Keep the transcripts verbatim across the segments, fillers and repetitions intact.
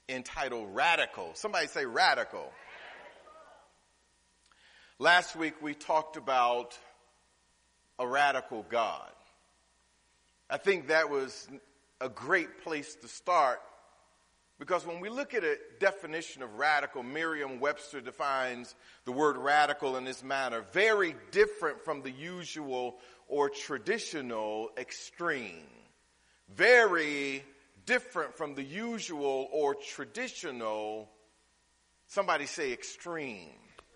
entitled Radical. Somebody say radical. Last week we talked about a radical God. I think that was a great place to start, because when we look at a definition of radical, Merriam-Webster defines the word radical in this manner: very different from the usual or traditional extreme. Very different from the usual or traditional, somebody say extreme.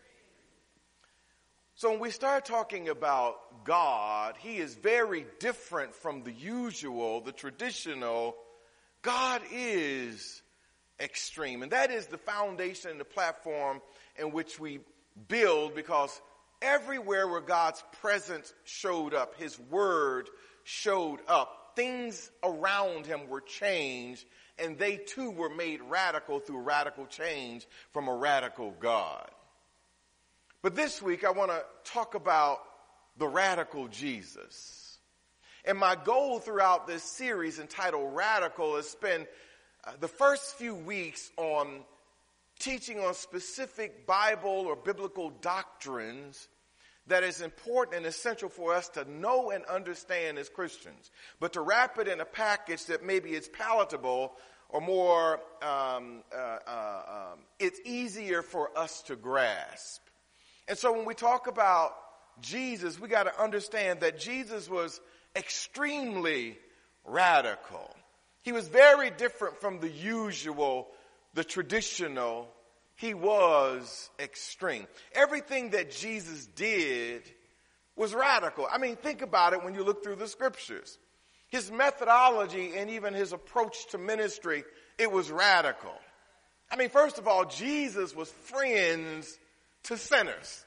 So when we start talking about God, he is very different from the usual, the traditional. God is extreme. And that is the foundation and the platform in which we build, because everywhere where God's presence showed up, his word showed up, things around him were changed, and they too were made radical through radical change from a radical God. But this week I want to talk about the radical Jesus. And my goal throughout this series entitled Radical is spend uh, the first few weeks on teaching on specific Bible or biblical doctrines that is important and essential for us to know and understand as Christians, but to wrap it in a package that maybe is palatable or more, um, uh, uh, um, it's easier for us to grasp. And so when we talk about Jesus, we got to understand that Jesus was extremely radical. He was very different from the usual, the traditional. He was extreme. Everything that Jesus did was radical. I mean, think about it when you look through the scriptures. His methodology and even his approach to ministry, it was radical. I mean, first of all, Jesus was friends to sinners.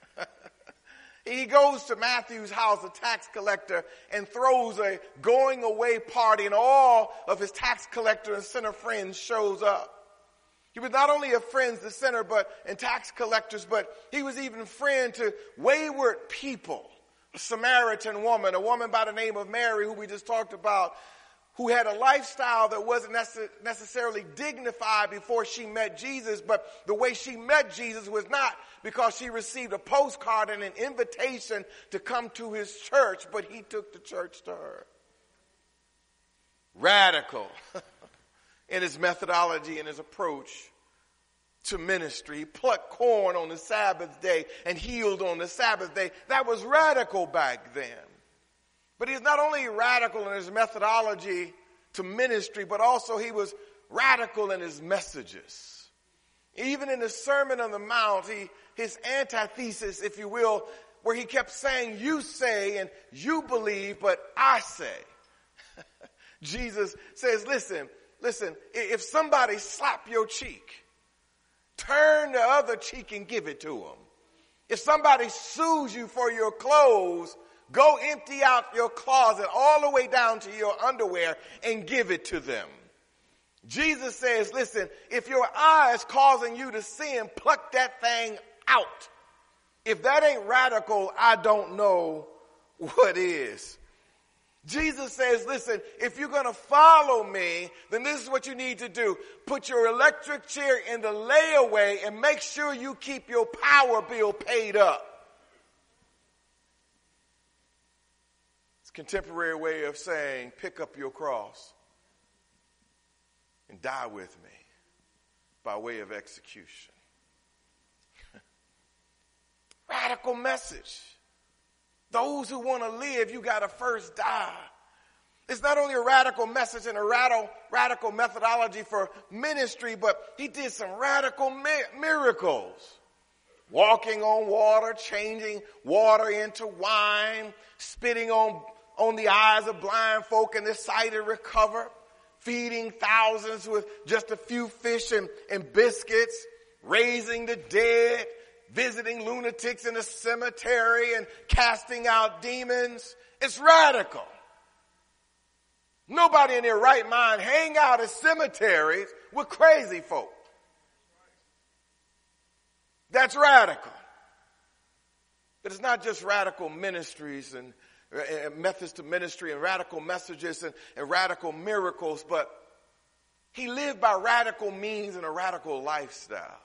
He goes to Matthew's house, a tax collector, and throws a going away party, and all of his tax collector and sinner friends shows up. He was not only a friend to sinner but and tax collectors, but he was even a friend to wayward people. A Samaritan woman, a woman by the name of Mary, who we just talked about, who had a lifestyle that wasn't necess- necessarily dignified before she met Jesus, but the way she met Jesus was not because she received a postcard and an invitation to come to his church, but he took the church to her. Radical in his methodology and his approach to ministry. He plucked corn on the Sabbath day and healed on the Sabbath day. That was radical back then. But he's not only radical in his methodology to ministry, but also he was radical in his messages. Even in the Sermon on the Mount, he, his antithesis, if you will, where he kept saying, you say and you believe, but I say. Jesus says, listen, listen, if somebody slap your cheek, turn the other cheek and give it to them. If somebody sues you for your clothes, go empty out your closet all the way down to your underwear and give it to them. Jesus says, listen, if your eye is causing you to sin, pluck that thing out. If that ain't radical, I don't know what is. Jesus says, listen, if you're going to follow me, then this is what you need to do. Put your electric chair in the layaway and make sure you keep your power bill paid up. Contemporary way of saying, pick up your cross and die with me by way of execution. Radical message. Those who want to live, you got to first die. It's not only a radical message and a radical, radical methodology for ministry, but he did some radical mi- miracles. Walking on water, changing water into wine, spitting on on the eyes of blind folk and their sight and recover, feeding thousands with just a few fish and, and biscuits, raising the dead, visiting lunatics in a cemetery and casting out demons. It's radical. Nobody in their right mind hang out at cemeteries with crazy folk. That's radical. But it's not just radical ministries and methods to ministry and radical messages and, and radical miracles, but He lived by radical means and a radical lifestyle.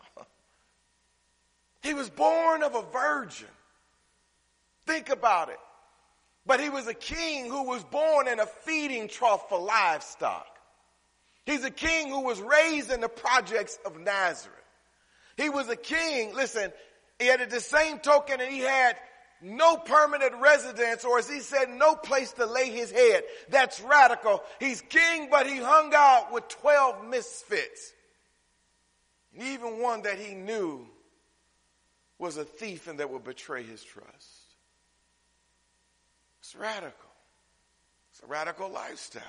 He was born of a virgin. Think about it. But he was a king who was born in a feeding trough for livestock. He's a king who was raised in the projects of Nazareth. He was a king, listen, he had at the same token and he had no permanent residence, or as he said, no place to lay his head. That's radical. He's king, but he hung out with twelve misfits. And even one that he knew was a thief and that would betray his trust. It's radical. It's a radical lifestyle.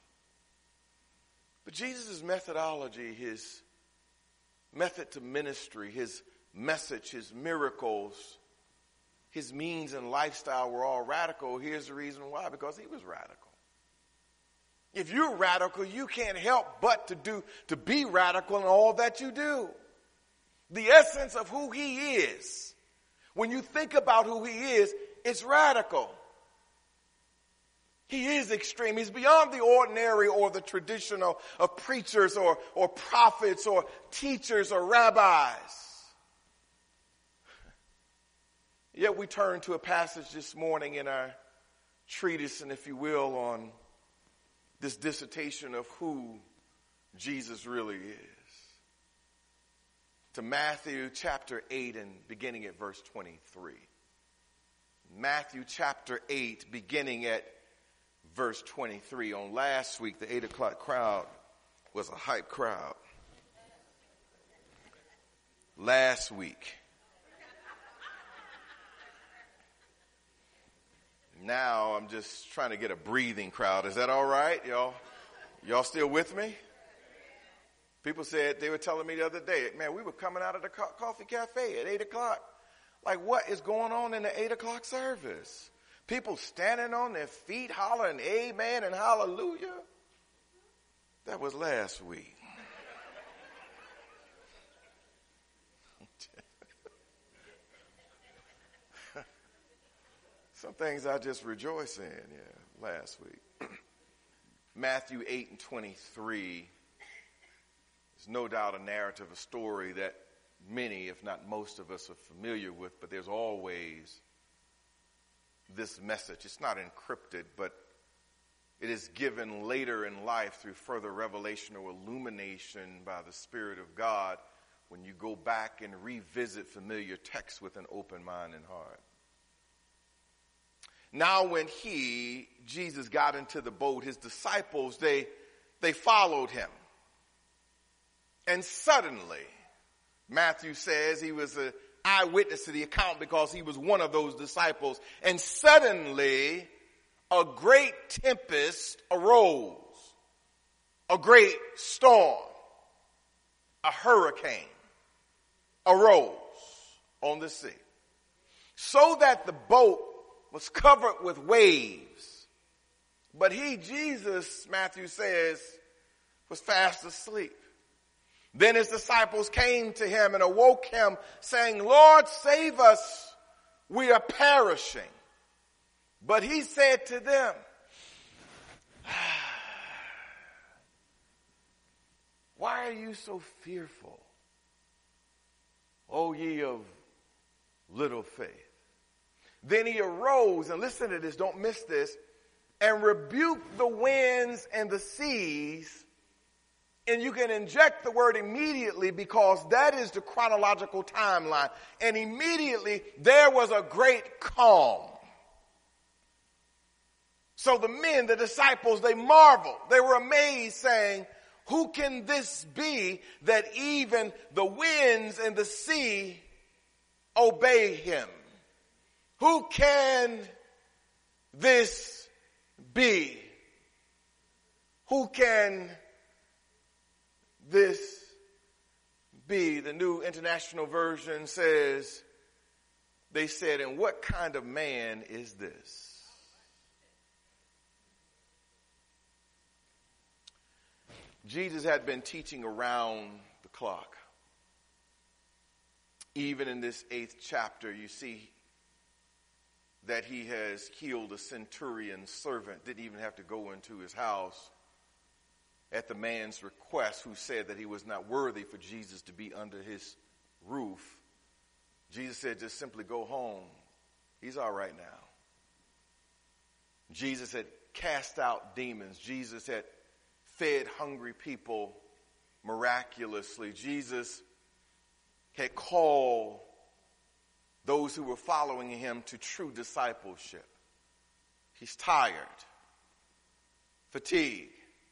But Jesus' methodology, his method to ministry, his message, his miracles, his means and lifestyle were all radical. Here's the reason why. Because he was radical. If you're radical, you can't help but to do, to be radical in all that you do. The essence of who he is, when you think about who he is, it's radical. He is extreme. He's beyond the ordinary or the traditional of preachers or, or prophets or teachers or rabbis. Yet we turn to a passage this morning in our treatise, and if you will, on this dissertation of who Jesus really is. To Matthew chapter eight and beginning at verse twenty-three. Matthew chapter eight beginning at verse twenty-three. On last week, the eight o'clock crowd was a hype crowd. Last week. Now I'm just trying to get a breathing crowd. Is that all right? Y'all, y'all still with me? People said, they were telling me the other day, man, we were coming out of the co- coffee cafe at eight o'clock. Like, what is going on in the eight o'clock service? People standing on their feet hollering amen and hallelujah. That was last week. Some things I just rejoice in, yeah, last week. Matthew eight and twenty-three is no doubt a narrative, a story that many, if not most of us, are familiar with, but there's always this message. It's not encrypted, but it is given later in life through further revelation or illumination by the Spirit of God when you go back and revisit familiar texts with an open mind and heart. Now when he, Jesus, got into the boat, his disciples, they, they followed him. And suddenly, Matthew says he was an eyewitness to the account because he was one of those disciples. And suddenly, a great tempest arose. A great storm, a hurricane arose on the sea. So that the boat was covered with waves. But he, Jesus, Matthew says, was fast asleep. Then his disciples came to him and awoke him, saying, Lord, save us, we are perishing. But he said to them, why are you so fearful, O ye of little faith? Then he arose, and listen to this, don't miss this, and rebuked the winds and the seas. And you can inject the word immediately because that is the chronological timeline. And immediately there was a great calm. So the men, the disciples, they marveled. They were amazed, saying, who can this be that even the winds and the sea obey him? Who can this be? Who can this be? The New International Version says, they said, and what kind of man is this? Jesus had been teaching around the clock. Even in this eighth chapter, you see that he has healed a centurion's servant, didn't even have to go into his house. at the man's request who said that he was not worthy for Jesus to be under his roof, Jesus said, just simply go home. He's all right now. Jesus had cast out demons. Jesus had fed hungry people miraculously. Jesus had called those who were following him to true discipleship. He's tired, fatigued.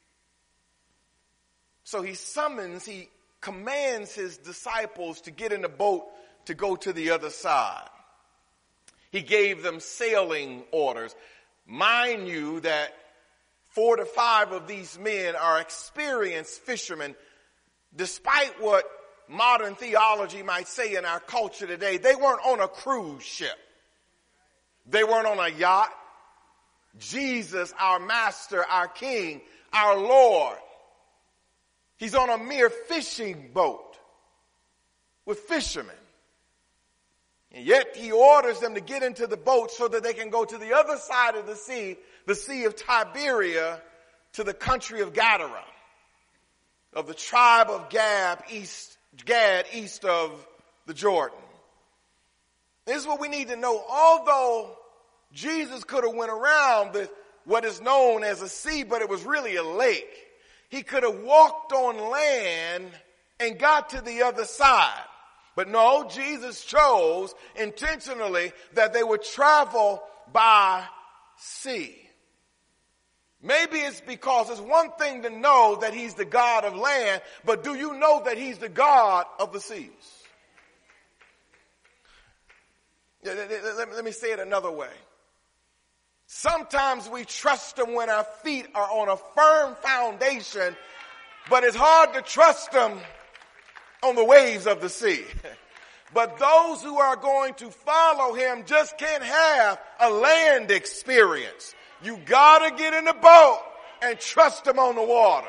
So he summons, he commands his disciples to get in a boat to go to the other side. He gave them sailing orders. Mind you that four to five of these men are experienced fishermen. Despite what modern theology might say in our culture today, they weren't on a cruise ship. They weren't on a yacht. Jesus, our master, our king, our Lord, he's on a mere fishing boat with fishermen. And yet he orders them to get into the boat so that they can go to the other side of the sea, the Sea of Tiberia, to the country of Gadara, of the tribe of Gad, east, Gad, east of the Jordan. This is what we need to know. Although Jesus could have went around the, what is known as a sea, but it was really a lake. He could have walked on land and got to the other side. But no, Jesus chose intentionally that they would travel by sea. Maybe it's because it's one thing to know that he's the God of land, but do you know that he's the God of the seas? Let me say it another way. Sometimes we trust him when our feet are on a firm foundation, but it's hard to trust him on the waves of the sea. But those who are going to follow him just can't have a land experience. You gotta get in the boat and trust him on the waters.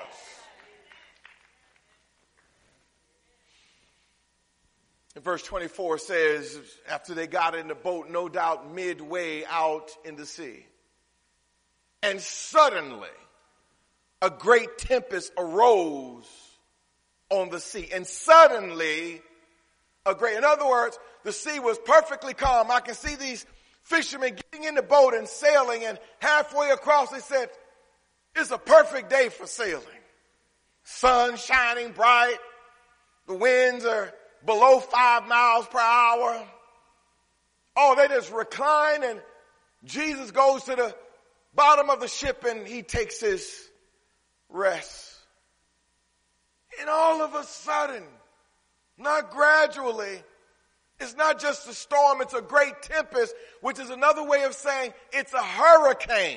And verse twenty-four says, after they got in the boat, no doubt midway out in the sea, and suddenly a great tempest arose on the sea. And suddenly a great, in other words, the sea was perfectly calm. I can see these fishermen getting in the boat and sailing, and halfway across they said, it's a perfect day for sailing. Sun shining bright. The winds are below five miles per hour. Oh, they just recline, and Jesus goes to the bottom of the ship and he takes his rest. And all of a sudden, not gradually, it's not just a storm, it's a great tempest, which is another way of saying it's a hurricane.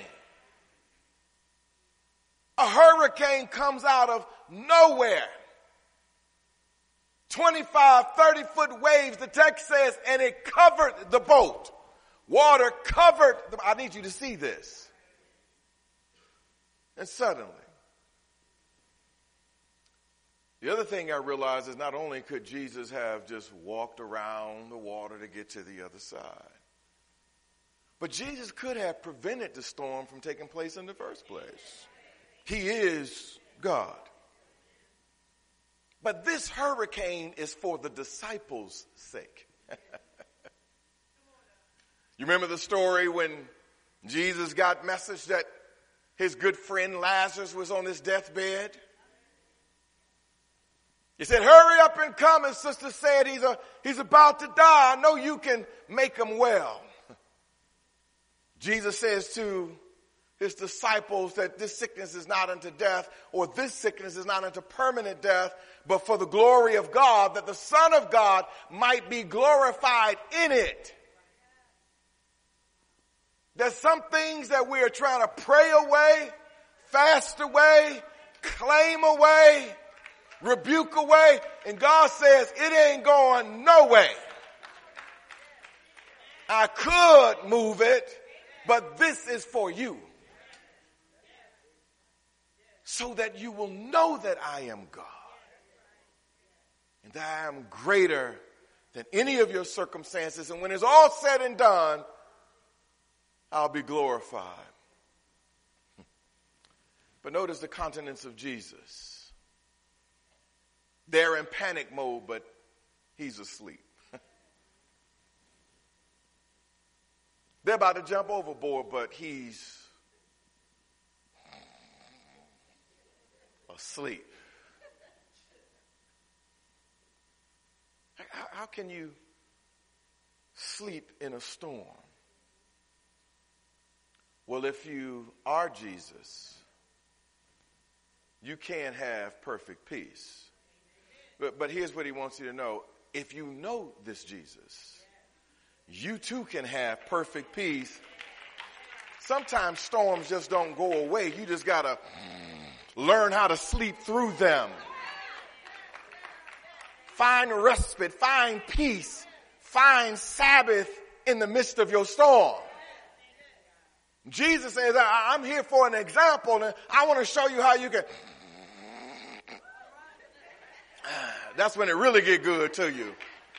A hurricane comes out of nowhere. twenty-five, thirty foot waves, the text says, and it covered the boat. Water covered, the, I need you to see this. And suddenly, the other thing I realized is not only could Jesus have just walked around the water to get to the other side, but Jesus could have prevented the storm from taking place in the first place. He is God. But this hurricane is for the disciples' sake. You remember the story when Jesus got message that his good friend Lazarus was on his deathbed? He said, hurry up and come. His sister said, he's, a, he's about to die. I know you can make him well. Jesus says to his disciples that this sickness is not unto death, or this sickness is not unto permanent death, but for the glory of God, that the Son of God might be glorified in it. There's some things that we are trying to pray away, fast away, claim away, rebuke away, and God says it ain't going no way. I could move it, but this is for you. So that you will know that I am God. And that I am greater than any of your circumstances. And when it's all said and done, I'll be glorified. But notice the countenance of Jesus. They're in panic mode, but he's asleep. They're about to jump overboard, but he's asleep. How, how can you sleep in a storm? Well, if you are Jesus, you can't have perfect peace. But, but here's what he wants you to know. If you know this Jesus, you too can have perfect peace. Sometimes storms just don't go away. You just got to learn how to sleep through them. Find respite, find peace, find Sabbath in the midst of your storm. Jesus says, I'm here for an example, and I want to show you how you can. That's when it really get good to you.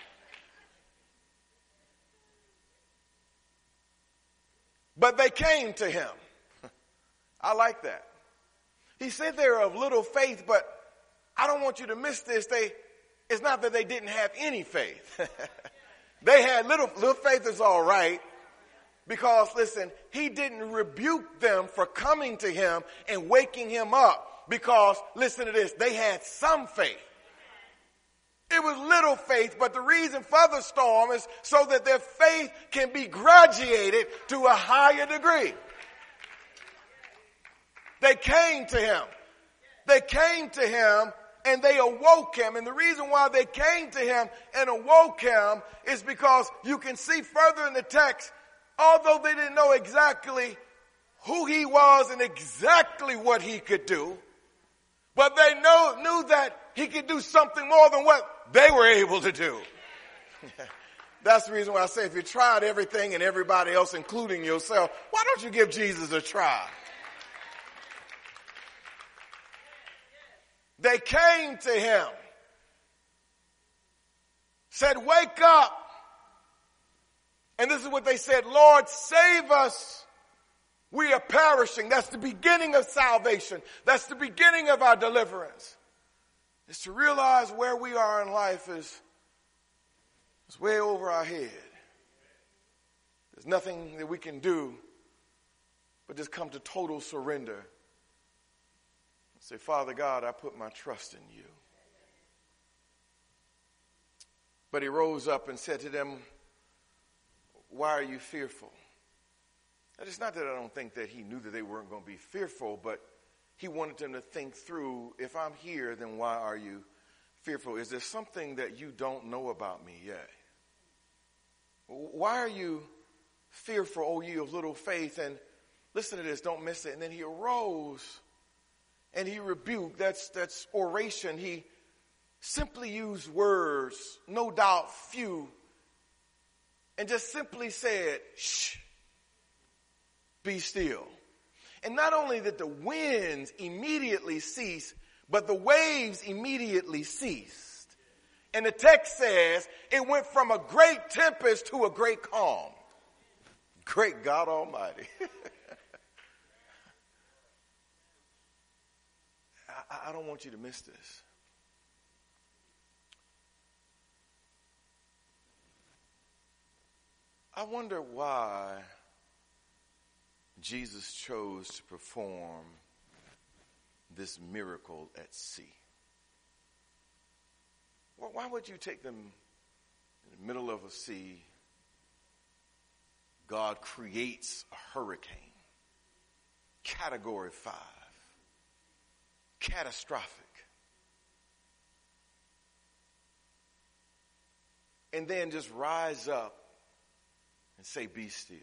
But they came to him. I like that. He said they're of little faith, but I don't want you to miss this. They, it's not that they didn't have any faith. They had little, little faith is all right. Because, listen, he didn't rebuke them for coming to him and waking him up. Because, listen to this, they had some faith. It was little faith, but the reason for the storm is so that their faith can be graduated to a higher degree. They came to him. They came to him and they awoke him. And the reason why they came to him and awoke him is because you can see further in the text, although they didn't know exactly who he was and exactly what he could do, but they know, knew that he could do something more than what they were able to do. That's the reason why I say if you tried everything and everybody else, including yourself, why don't you give Jesus a try? They came to him, said, wake up. And this is what they said, Lord, save us. We are perishing. That's the beginning of salvation. That's the beginning of our deliverance. Is to realize where we are in life is, is way over our head. There's nothing that we can do but just come to total surrender. And say, Father God, I put my trust in you. But he rose up and said to them, why are you fearful? And it's not that I don't think that he knew that they weren't going to be fearful, but he wanted them to think through, if I'm here, then why are you fearful? Is there something that you don't know about me yet? Why are you fearful, O ye of little faith? And listen to this, don't miss it. And then he arose and he rebuked. That's, that's oration. He simply used words, no doubt few, and just simply said, shh, be still. And not only did the winds immediately cease, but the waves immediately ceased. And the text says it went from a great tempest to a great calm. Great God Almighty. I, I don't want you to miss this. I wonder why Jesus chose to perform this miracle at sea. Well, why would you take them in the middle of a sea? God creates a hurricane, category five, catastrophic. And then just rise up and say, be still.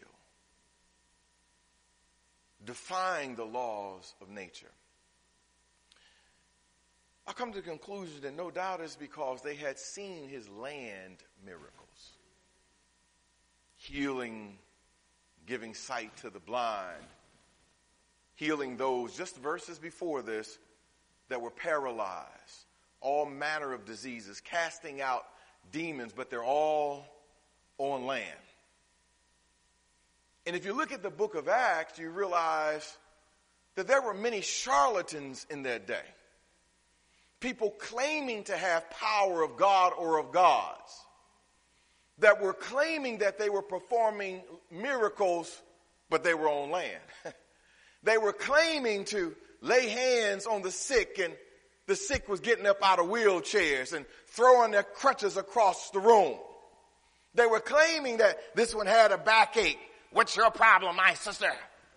Defying the laws of nature. I come to the conclusion that no doubt it's because they had seen his land miracles. Healing, giving sight to the blind, healing those, just verses before this, that were paralyzed, all manner of diseases, casting out demons, but they're all on land. And if you look at the book of Acts, you realize that there were many charlatans in that day. People claiming to have power of God or of gods, that were claiming that they were performing miracles, but they were on land. They were claiming to lay hands on the sick, and the sick was getting up out of wheelchairs and throwing their crutches across the room. They were claiming that this one had a backache. What's your problem, my sister?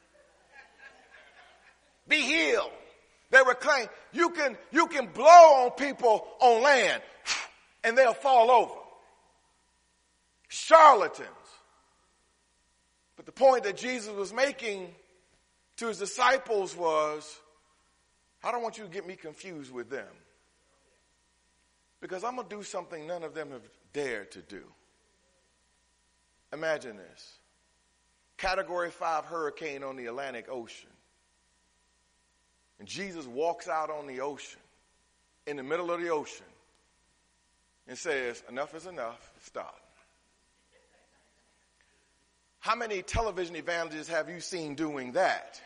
Be healed. They were claiming you can, you can blow on people on land and they'll fall over. Charlatans. But the point that Jesus was making to his disciples was, I don't want you to get me confused with them, because I'm going to do something none of them have dared to do. Imagine this. Category five hurricane on the Atlantic Ocean. And Jesus walks out on the ocean, in the middle of the ocean, and says, enough is enough, stop. How many television evangelists have you seen doing that?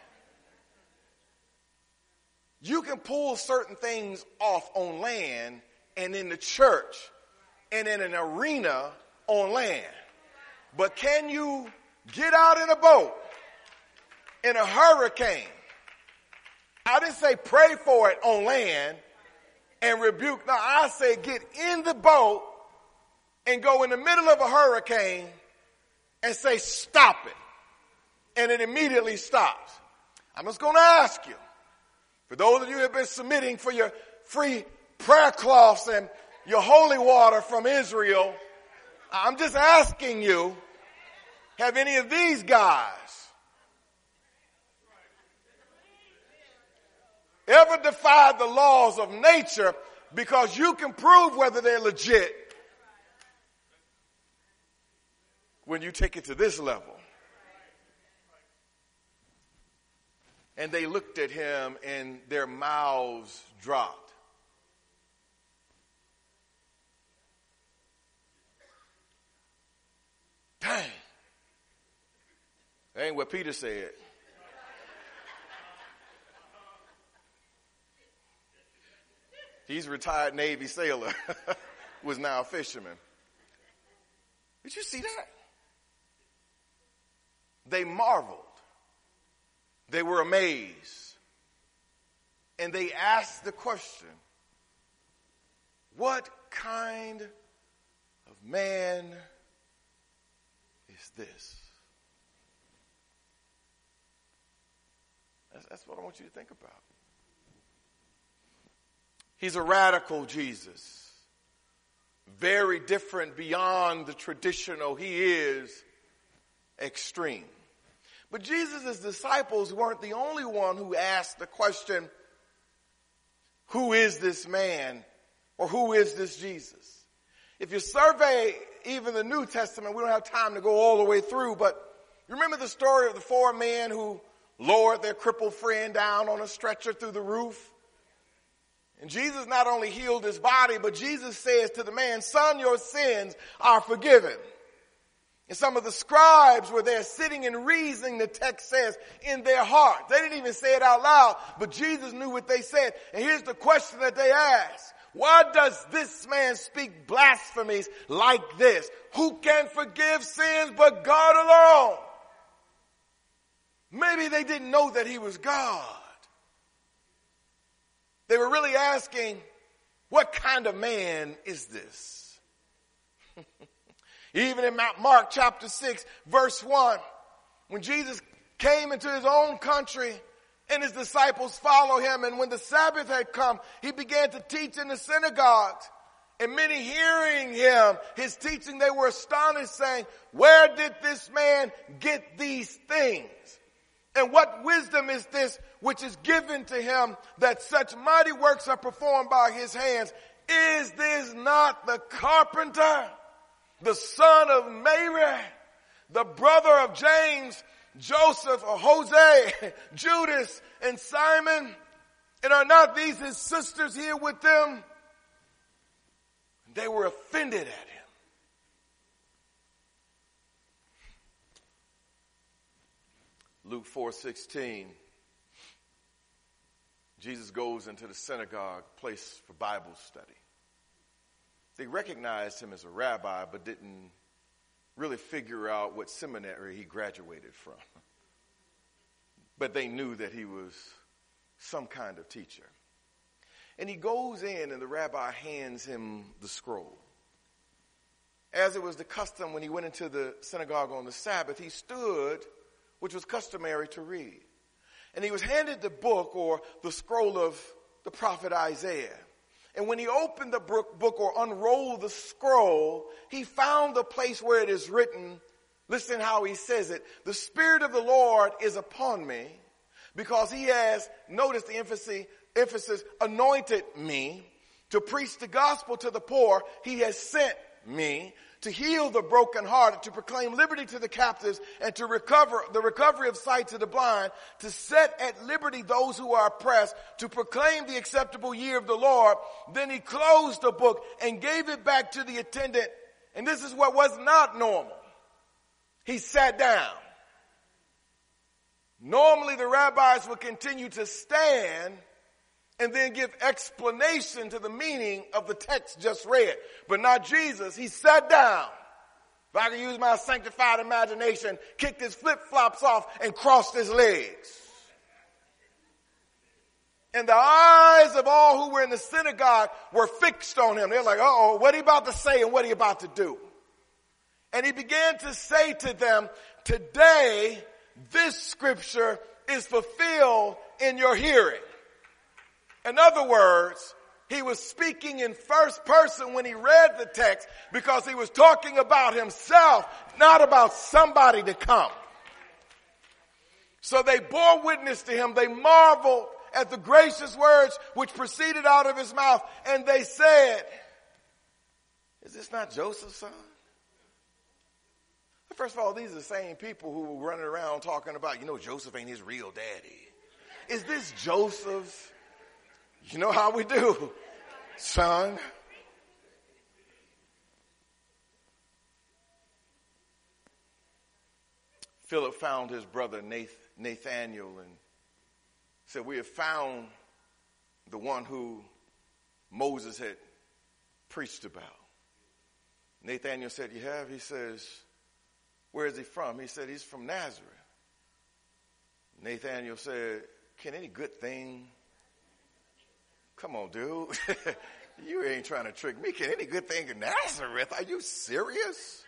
You can pull certain things off on land and in the church and in an arena on land. But can you get out in a boat in a hurricane? I didn't say pray for it on land and rebuke. No, I say get in the boat and go in the middle of a hurricane and say stop it. And it immediately stops. I'm just going to ask you, for those of you who have been submitting for your free prayer cloths and your holy water from Israel, I'm just asking you, have any of these guys ever defied the laws of nature because you can prove whether they're legit when you take it to this level? And they looked at him and their mouths dropped. Dang. That ain't what Peter said. He's a retired Navy sailor, was now a fisherman. Did you see that? They marveled. They were amazed. And they asked the question, what kind of man is this? That's, that's what I want you to think about. He's a radical Jesus. Very different beyond the traditional. He is extreme. But Jesus' disciples weren't the only one who asked the question, who is this man? Or who is this Jesus? If you survey even the New Testament, we don't have time to go all the way through, but you remember the story of the four men who lowered their crippled friend down on a stretcher through the roof? And Jesus not only healed his body, but Jesus says to the man, son, your sins are forgiven. And some of the scribes were there sitting and reasoning, the text says, in their heart. They didn't even say it out loud, but Jesus knew what they said. And here's the question that they asked. Why does this man speak blasphemies like this? Who can forgive sins but God alone? Maybe they didn't know that he was God. They were really asking, what kind of man is this? Even in Mark chapter six, verse one, when Jesus came into his own country and his disciples followed him, and when the Sabbath had come, he began to teach in the synagogues. And many hearing him, his teaching, they were astonished, saying, where did this man get these things? And what wisdom is this which is given to him that such mighty works are performed by his hands? Is this not the carpenter, the son of Mary, the brother of James, Joseph, or Jose, Judas, and Simon? And are not these his sisters here with them? They were offended at him. Luke four sixteen. Jesus goes into the synagogue, place for Bible study. They recognized him as a rabbi, but didn't really figure out what seminary he graduated from. But they knew that he was some kind of teacher. And he goes in and the rabbi hands him the scroll. As it was the custom when he went into the synagogue on the Sabbath, he stood, which was customary to read. And he was handed the book or the scroll of the prophet Isaiah. And when he opened the book or unrolled the scroll, he found the place where it is written, listen how he says it, the Spirit of the Lord is upon me because he has, notice the emphasis, emphasis, anointed me to preach the gospel to the poor. He has sent me to heal the brokenhearted, to proclaim liberty to the captives, and to recover the recovery of sight to the blind, to set at liberty those who are oppressed, to proclaim the acceptable year of the Lord. Then he closed the book and gave it back to the attendant. And this is what was not normal. He sat down. Normally the rabbis would continue to stand and then give explanation to the meaning of the text just read. But not Jesus. He sat down. If I could use my sanctified imagination, kicked his flip-flops off and crossed his legs. And the eyes of all who were in the synagogue were fixed on him. They're like, uh-oh, what are you about to say and what are you about to do? And he began to say to them, today this scripture is fulfilled in your hearing. In other words, he was speaking in first person when he read the text because he was talking about himself, not about somebody to come. So they bore witness to him. They marveled at the gracious words which proceeded out of his mouth. And they said, is this not Joseph's son? First of all, these are the same people who were running around talking about, you know, Joseph ain't his real daddy. Is this Joseph's? You know how we do, son. Philip found his brother Nathanael and said, we have found the one who Moses had preached about. Nathanael said, you have? He says, where is he from? He said, he's from Nazareth. Nathanael said, can any good thing come on, dude. You ain't trying to trick me. Can any good thing in Nazareth? Are you serious?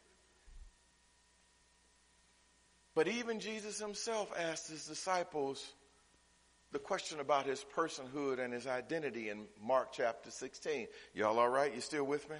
But even Jesus himself asked his disciples the question about his personhood and his identity in Mark chapter sixteen. Y'all all right? You still with me?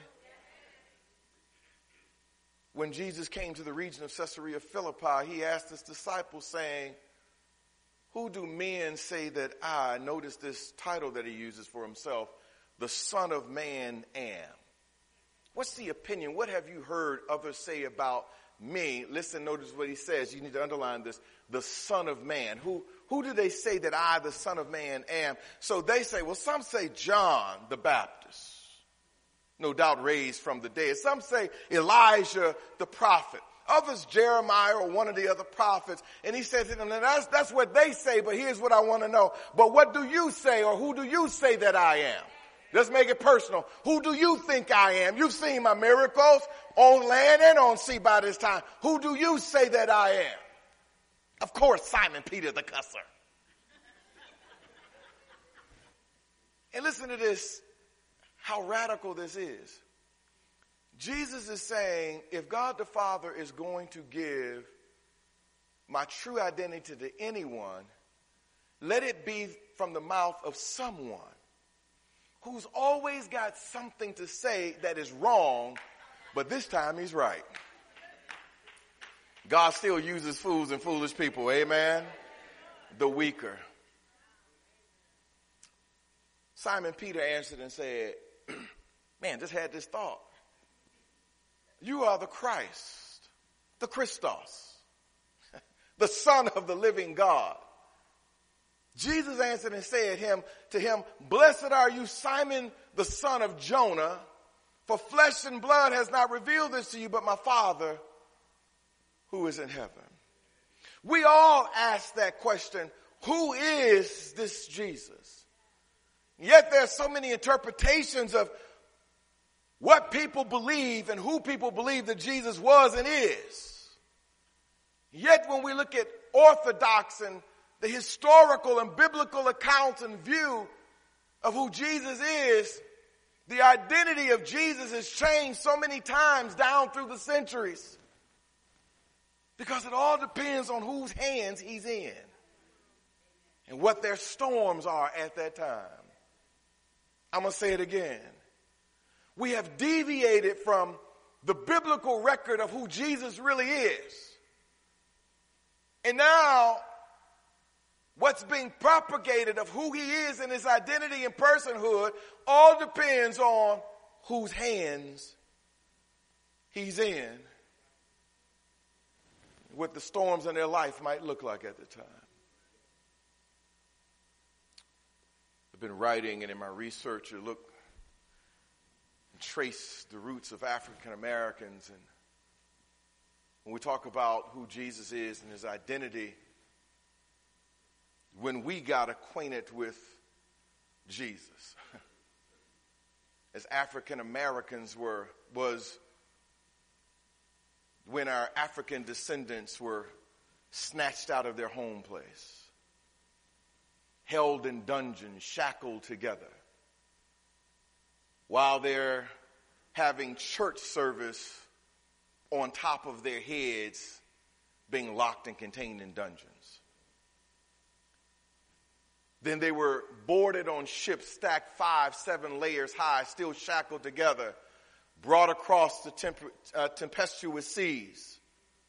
When Jesus came to the region of Caesarea Philippi, he asked his disciples saying, who do men say that I, notice this title that he uses for himself, the Son of Man am? What's the opinion? What have you heard others say about me? Listen, notice what he says. You need to underline this. The Son of Man. Who, who do they say that I, the Son of Man, am? So they say, well, some say John the Baptist, no doubt raised from the dead. Some say Elijah the prophet. Others, Jeremiah or one of the other prophets. And he said to them, that's, that's what they say, but here's what I want to know. But what do you say, or who do you say that I am? Let's make it personal. Who do you think I am? You've seen my miracles on land and on sea by this time. Who do you say that I am? Of course, Simon Peter the cusser. And listen to this, how radical this is. Jesus is saying, if God the Father is going to give my true identity to anyone, let it be from the mouth of someone who's always got something to say that is wrong, but this time he's right. God still uses fools and foolish people, amen? The weaker. Simon Peter answered and said, man, just had this thought. You are the Christ, the Christos, the Son of the living God. Jesus answered and said him to him, blessed are you, Simon, the son of Jonah, for flesh and blood has not revealed this to you, but my Father who is in heaven. We all ask that question, who is this Jesus? Yet there are so many interpretations of what people believe and who people believe that Jesus was and is. Yet when we look at orthodox and the historical and biblical accounts and view of who Jesus is, the identity of Jesus has changed so many times down through the centuries. Because it all depends on whose hands he's in and what their storms are at that time. I'm going to say it again. We have deviated from the biblical record of who Jesus really is. And now, what's being propagated of who he is and his identity and personhood all depends on whose hands he's in, what the storms in their life might look like at the time. I've been writing, and in my research, I look and trace the roots of African Americans. And when we talk about who Jesus is and his identity, when we got acquainted with Jesus, as African Americans were, was when our African descendants were snatched out of their home place, held in dungeons, shackled together, while they're having church service on top of their heads, being locked and contained in dungeons. Then they were boarded on ships stacked five, seven layers high, still shackled together, brought across the temp- uh, tempestuous seas,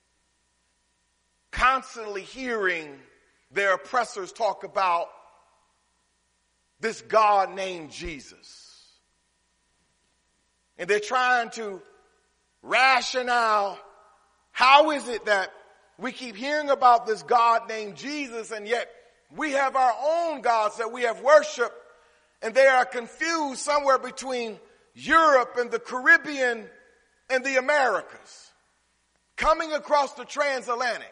constantly hearing their oppressors talk about this God named Jesus. And they're trying to rationale, how is it that we keep hearing about this God named Jesus, and yet we have our own gods that we have worshiped, and they are confused somewhere between Europe and the Caribbean and the Americas, coming across the transatlantic,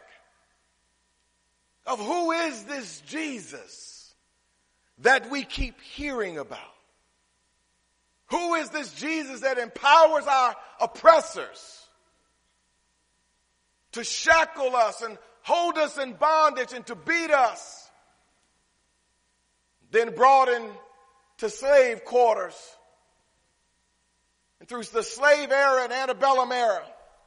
of who is this Jesus that we keep hearing about? Who is this Jesus that empowers our oppressors to shackle us and hold us in bondage and to beat us, then brought into slave quarters, and through the slave era and antebellum era,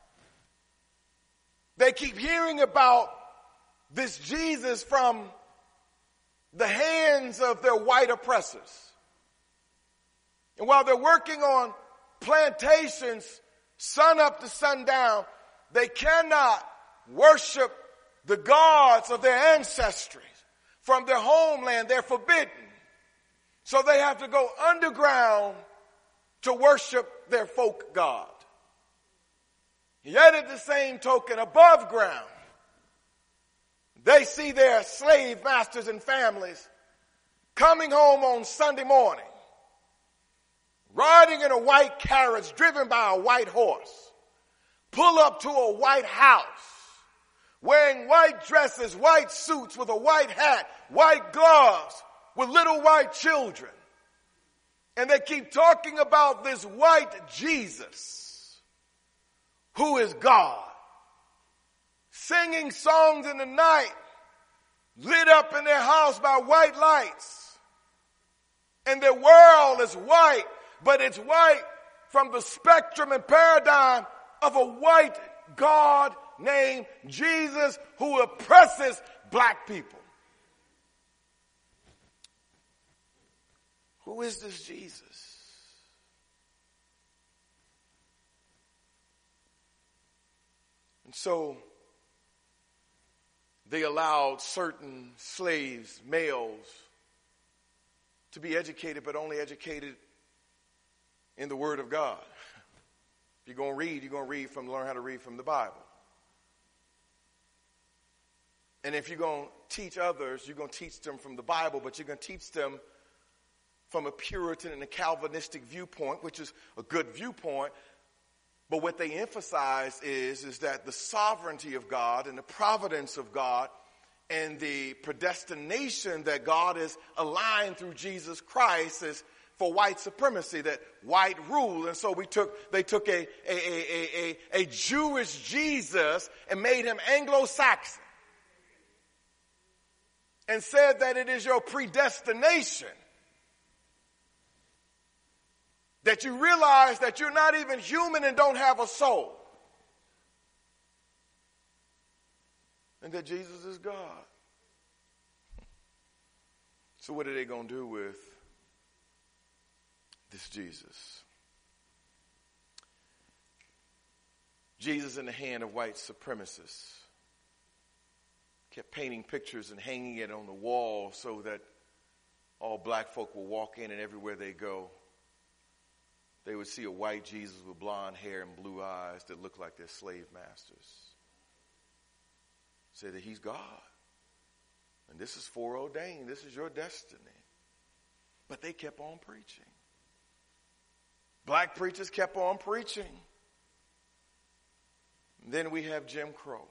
they keep hearing about this Jesus from the hands of their white oppressors. And while they're working on plantations, sun up to sundown, they cannot worship the gods of their ancestry from their homeland. They're forbidden. So they have to go underground to worship their folk god. Yet at the same token, above ground, they see their slave masters and families coming home on Sunday morning, riding in a white carriage driven by a white horse, pull up to a white house, wearing white dresses, white suits with a white hat, white gloves, with little white children. And they keep talking about this white Jesus, who is God, singing songs in the night, lit up in their house by white lights. And their world is white, but it's white from the spectrum and paradigm of a white God named Jesus who oppresses black people. Who is this Jesus? And so they allowed certain slaves, males, to be educated, but only educated in the Word of God. If you're going to read, you're going to read from, learn how to read from the Bible. And if you're going to teach others, you're going to teach them from the Bible, but you're going to teach them from a Puritan and a Calvinistic viewpoint, which is a good viewpoint. But what they emphasize is, is that the sovereignty of God and the providence of God and the predestination that God has aligned through Jesus Christ is for white supremacy, that white rule. And so we took, they took a, a, a, a, a Jewish Jesus and made him Anglo-Saxon and said that it is your predestination, that you realize that you're not even human and don't have a soul, and that Jesus is God. So what are they going to do with this Jesus? Jesus in the hand of white supremacists kept painting pictures and hanging it on the wall so that all black folk will walk in, and everywhere they go, they would see a white Jesus with blonde hair and blue eyes that looked like their slave masters. Say that he's God. And this is foreordained. This is your destiny. But they kept on preaching. Black preachers kept on preaching. And then we have Jim Crow.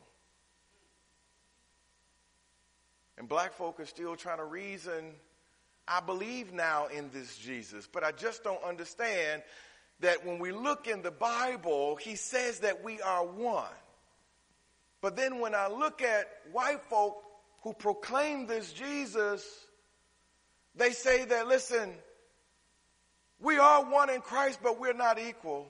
And black folk are still trying to reason, I believe now in this Jesus, but I just don't understand that when we look in the Bible, he says that we are one. But then when I look at white folk who proclaim this Jesus, they say that, listen, we are one in Christ, but we're not equal.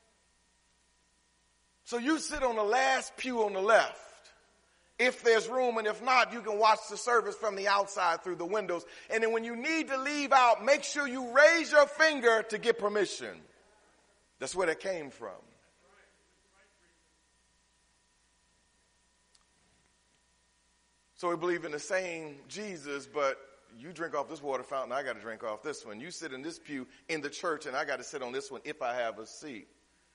So you sit on the last pew on the left, if there's room, and if not, you can watch the service from the outside through the windows. And then when you need to leave out, make sure you raise your finger to get permission. That's where that came from. So we believe in the same Jesus, but you drink off this water fountain, I got to drink off this one. You sit in this pew in the church, and I got to sit on this one if I have a seat.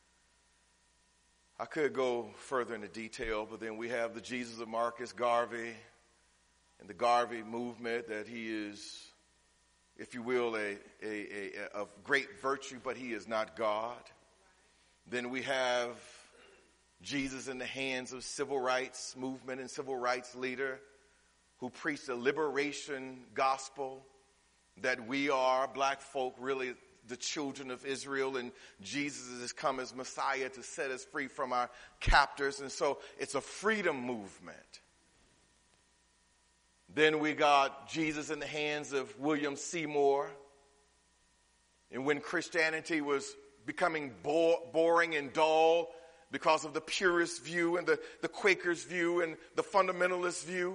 I could go further into detail, but then we have the Jesus of Marcus Garvey and the Garvey movement, that he is, if you will, a, a, a, a of great virtue, but he is not God. Then we have Jesus in the hands of civil rights movement and civil rights leader who preached a liberation gospel, that we are, black folk, really the children of Israel, and Jesus has come as Messiah to set us free from our captors. And so it's a freedom movement. Then we got Jesus in the hands of William Seymour. And when Christianity was becoming bo- boring and dull because of the purist view and the, the Quakers view and the fundamentalist view.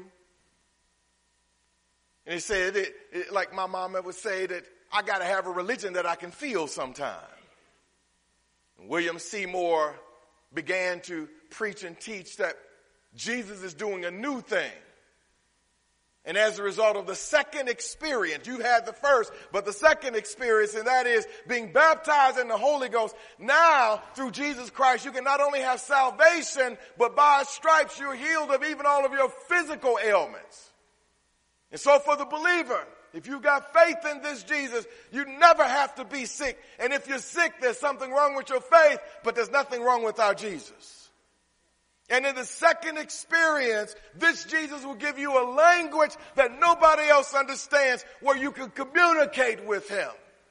And he said, it, it, like my mama would say, that I got to have a religion that I can feel sometime. And William Seymour began to preach and teach that Jesus is doing a new thing. And as a result of the second experience, you had the first, but the second experience, and that is being baptized in the Holy Ghost. Now, through Jesus Christ, you can not only have salvation, but by His stripes you're healed of even all of your physical ailments. And so for the believer, if you got faith in this Jesus, you never have to be sick. And if you're sick, there's something wrong with your faith, but there's nothing wrong with our Jesus. And in the second experience, this Jesus will give you a language that nobody else understands, where you can communicate with Him.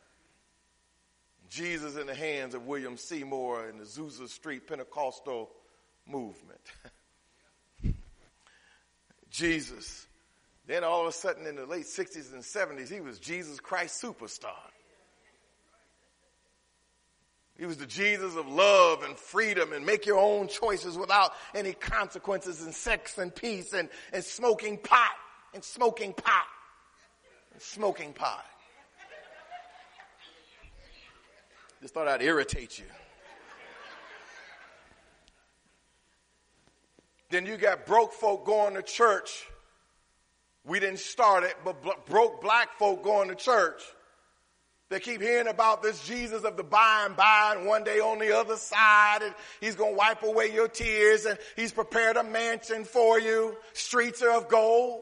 Jesus in the hands of William Seymour and the Azusa Street Pentecostal movement. Jesus. Then all of a sudden in the late sixties and seventies, he was Jesus Christ superstar. He was the Jesus of love and freedom and make your own choices without any consequences, and sex and peace and, and smoking pot and smoking pot and smoking pot. Just thought I'd irritate you. Then you got broke folk going to church. We didn't start it, but bl- broke black folk going to church. They keep hearing about this Jesus of the by and by, and one day on the other side, and He's going to wipe away your tears, and He's prepared a mansion for you. Streets are of gold.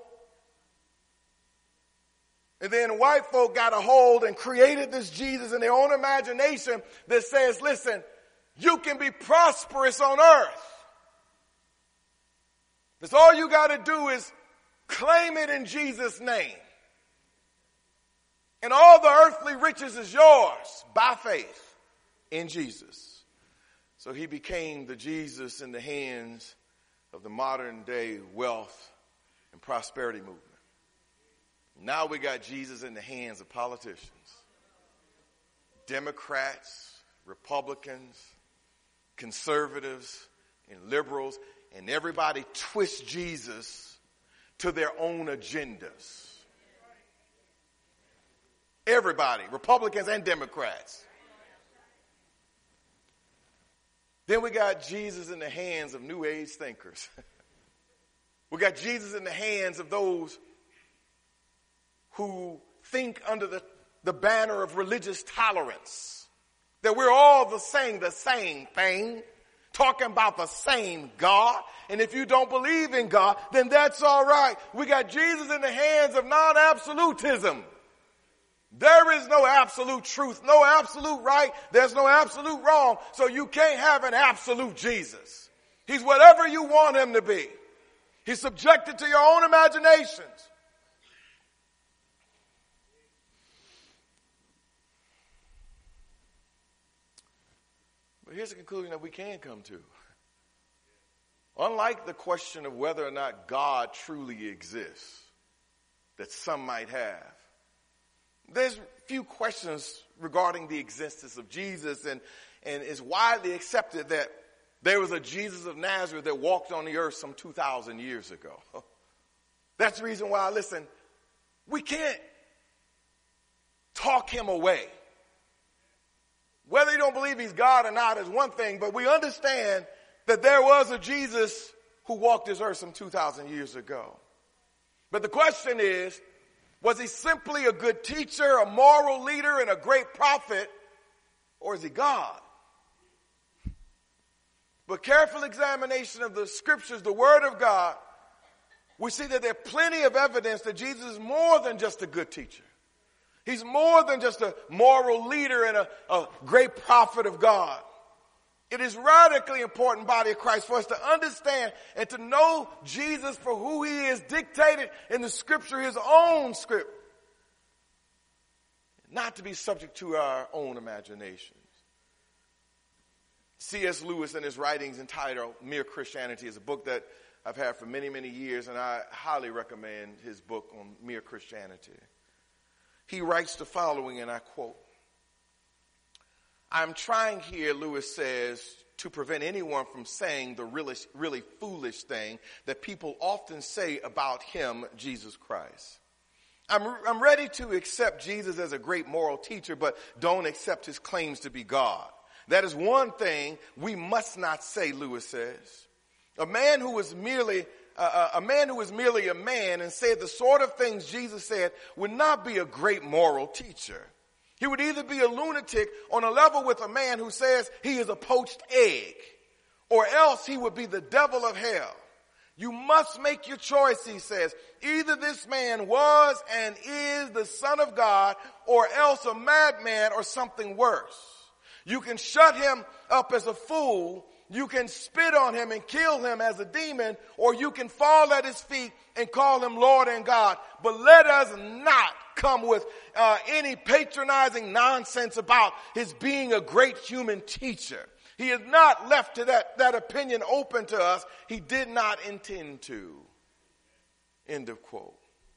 And then white folk got a hold and created this Jesus in their own imagination that says, listen, you can be prosperous on earth. That's all you got to do is claim it in Jesus' name. And all the earthly riches is yours by faith in Jesus. So he became the Jesus in the hands of the modern day wealth and prosperity movement. Now we got Jesus in the hands of politicians, Democrats, Republicans, conservatives, and liberals, and everybody twists Jesus to their own agendas. Everybody, Republicans and Democrats. Then we got Jesus in the hands of New Age thinkers. We got Jesus in the hands of those who think under the, the banner of religious tolerance. That we're all the same, the same thing, talking about the same God. And if you don't believe in God, then that's all right. We got Jesus in the hands of non-absolutism. There is no absolute truth, no absolute right. There's no absolute wrong. So you can't have an absolute Jesus. He's whatever you want him to be. He's subjected to your own imaginations. But here's the conclusion that we can come to. Unlike the question of whether or not God truly exists, that some might have, there's few questions regarding the existence of Jesus, and, and it's widely accepted that there was a Jesus of Nazareth that walked on the earth some two thousand years ago. That's the reason why, listen, we can't talk him away. Whether you don't believe he's God or not is one thing, but we understand that there was a Jesus who walked this earth some two thousand years ago. But the question is, was he simply a good teacher, a moral leader, and a great prophet, or is he God? But careful examination of the scriptures, the word of God, we see that there's plenty of evidence that Jesus is more than just a good teacher. He's more than just a moral leader and a, a great prophet of God. It is radically important, body of Christ, for us to understand and to know Jesus for who he is, dictated in the scripture, his own script. Not to be subject to our own imaginations. C S Lewis in his writings entitled Mere Christianity is a book that I've had for many, many years, and I highly recommend his book on Mere Christianity. He writes the following, and I quote, "I'm trying here," Lewis says, "to prevent anyone from saying the really, really foolish thing that people often say about him, Jesus Christ. I'm, I'm ready to accept Jesus as a great moral teacher, but don't accept his claims to be God. That is one thing we must not say," Lewis says. A man who is merely uh, a man who is merely a man and said the sort of things Jesus said would not be a great moral teacher. He would either be a lunatic on a level with a man who says he is a poached egg, or else he would be the devil of hell. You must make your choice, he says. Either this man was and is the Son of God, or else a madman or something worse. You can shut him up as a fool, you can spit on him and kill him as a demon, or you can fall at his feet and call him Lord and God. But let us not come with uh, any patronizing nonsense about his being a great human teacher. He is not left to that, that opinion open to us. He did not intend to. End of quote.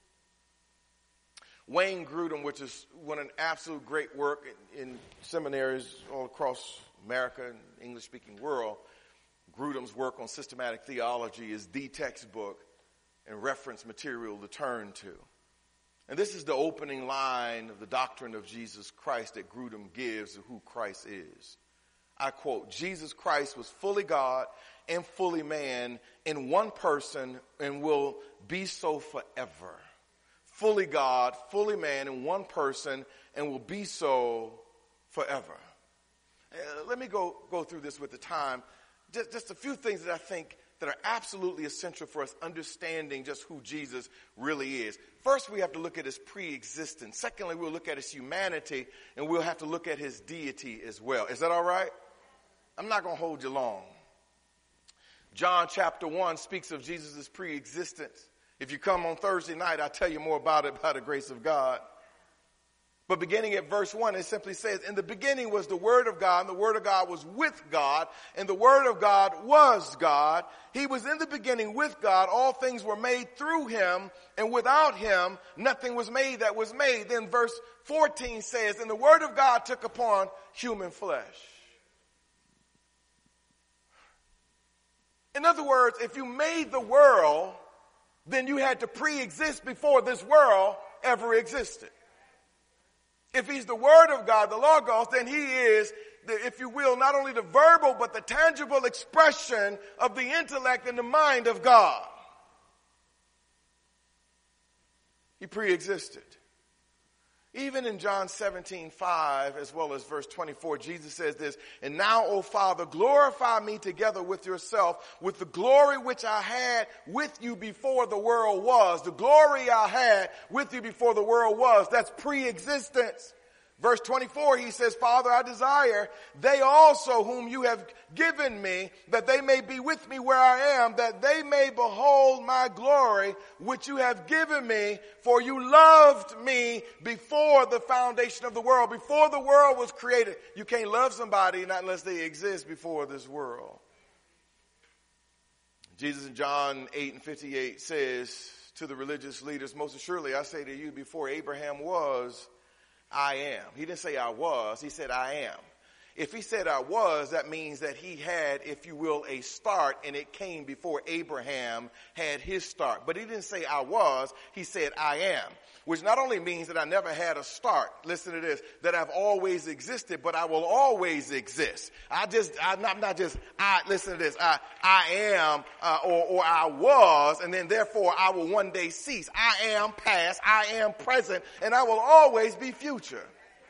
Wayne Grudem, which is one of an absolute great work in, in seminaries all across America and English-speaking world, Grudem's work on systematic theology is the textbook and reference material to turn to. And this is the opening line of the doctrine of Jesus Christ that Grudem gives of who Christ is. I quote, "Jesus Christ was fully God and fully man in one person and will be so forever." Fully God, fully man in one person and will be so forever. Uh, let me go, go through this with the time. Just, just a few things that I think that are absolutely essential for us understanding just who Jesus really is. First, we have to look at his pre-existence. Secondly, we'll look at his humanity, and we'll have to look at his deity as well. Is that all right? I'm not going to hold you long. John chapter one speaks of Jesus' pre-existence. If you come on Thursday night, I'll tell you more about it by the grace of God. But beginning at verse one, it simply says, in the beginning was the Word of God, and the Word of God was with God, and the Word of God was God. He was in the beginning with God. All things were made through him, and without him, nothing was made that was made. Then verse fourteen says, and the Word of God took upon human flesh. In other words, if you made the world, then you had to pre-exist before this world ever existed. If he's the Word of God, the Logos, then he is, the, if you will, not only the verbal, but the tangible expression of the intellect and the mind of God. He pre-existed. Even in John seventeen five, as well as verse twenty-four, Jesus says this, and now, O Father, glorify me together with yourself, with the glory which I had with you before the world was. The glory I had with you before the world was. That's pre-existence. Verse twenty-four, he says, Father, I desire they also whom you have given me, that they may be with me where I am, that they may behold my glory, which you have given me, for you loved me before the foundation of the world. Before the world was created. You can't love somebody not unless they exist before this world. Jesus in John eight and fifty-eight says to the religious leaders, most assuredly I say to you, before Abraham was, I am. He didn't say I was, he said I am. If he said I was, that means that he had, if you will, a start, and it came before Abraham had his start. But he didn't say I was, he said I am. Which not only means that I never had a start, listen to this, that I've always existed, but I will always exist. I just, I'm not, not just, I, listen to this, I, I am, uh, or, or I was, and then therefore I will one day cease. I am past, I am present, and I will always be future.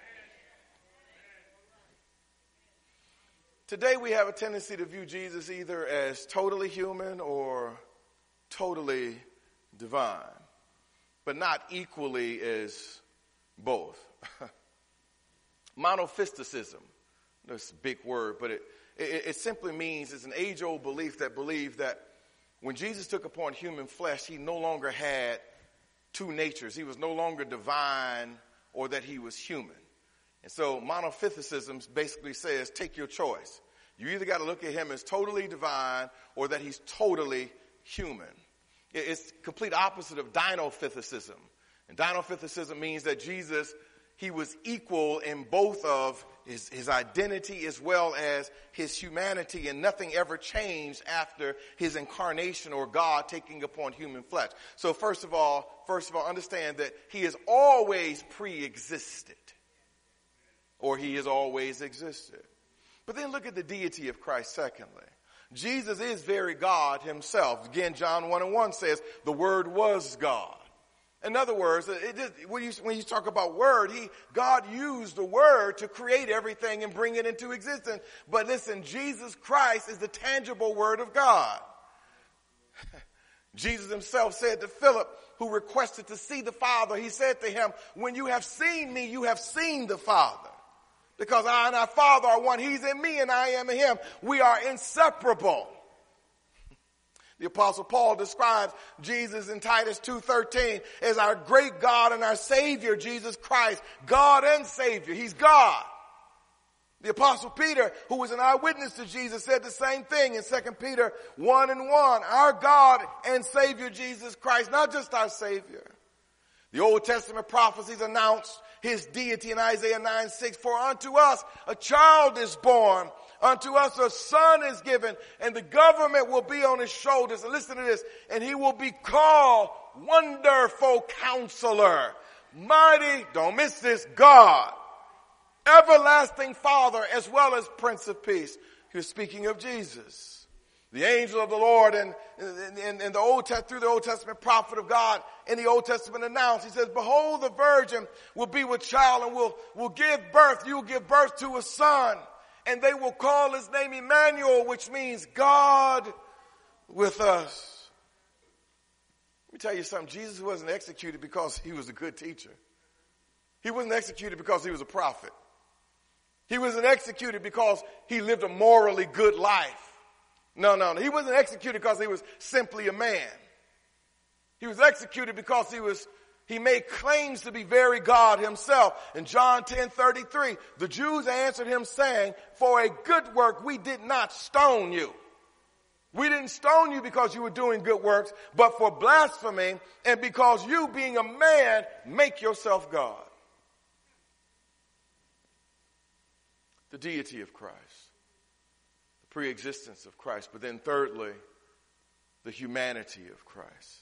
Today we have a tendency to view Jesus either as totally human or totally divine, but not equally as both. Monophysitism, that's a big word, but it, it, it simply means it's an age-old belief that believed that when Jesus took upon human flesh, he no longer had two natures. He was no longer divine or that he was human. And so monophysitism basically says, take your choice. You either got to look at him as totally divine or that he's totally human. It's complete opposite of dinophysitism. And dinophysitism means that Jesus, he was equal in both of his, his identity as well as his humanity, and nothing ever changed after his incarnation or God taking upon human flesh. So first of all, first of all, understand that he has always pre-existed. Or he has always existed. But then look at the deity of Christ secondly. Jesus is very God himself. Again, John one and one says, the Word was God. In other words, it just, when, you, when you talk about Word, he, God used the Word to create everything and bring it into existence. But listen, Jesus Christ is the tangible Word of God. Jesus himself said to Philip, who requested to see the Father, he said to him, when you have seen me, you have seen the Father. Because I and our Father are one. He's in me and I am in him. We are inseparable. The Apostle Paul describes Jesus in Titus two thirteen as our great God and our Savior, Jesus Christ. God and Savior. He's God. The Apostle Peter, who was an eyewitness to Jesus, said the same thing in Second Peter one and one. Our God and Savior, Jesus Christ. Not just our Savior. The Old Testament prophecies announced his deity in Isaiah nine six, for unto us a child is born, unto us a son is given, and the government will be on his shoulders. And listen to this, and he will be called Wonderful Counselor, Mighty, don't miss this, God, Everlasting Father, as well as Prince of Peace. He was speaking of Jesus. The angel of the Lord and, and, and the Old Testament, through the Old Testament prophet of God in the Old Testament announced, he says, behold, the virgin will be with child and will, will give birth. You will give birth to a son, and they will call his name Emmanuel, which means God with us. Let me tell you something. Jesus wasn't executed because he was a good teacher. He wasn't executed because he was a prophet. He wasn't executed because he lived a morally good life. No, no, no. He wasn't executed because he was simply a man. He was executed because he was He made claims to be very God himself. In John ten thirty-three, the Jews answered him saying, for a good work we did not stone you. We didn't stone you because you were doing good works, but for blasphemy and because you, being a man, make yourself God. The deity of Christ, the preexistence of Christ, but then thirdly, the humanity of Christ.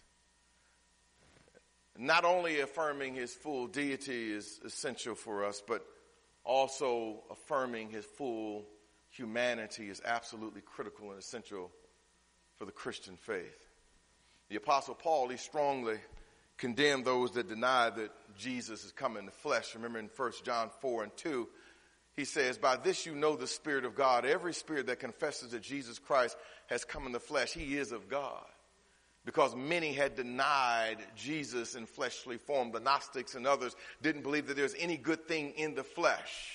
Not only affirming his full deity is essential for us, but also affirming his full humanity is absolutely critical and essential for the Christian faith. The Apostle Paul, he strongly condemned those that deny that Jesus has come in the flesh. Remember in First John four and two, he says, by this you know the Spirit of God. Every spirit that confesses that Jesus Christ has come in the flesh, he is of God. Because many had denied Jesus in fleshly form. The Gnostics and others didn't believe that there's any good thing in the flesh.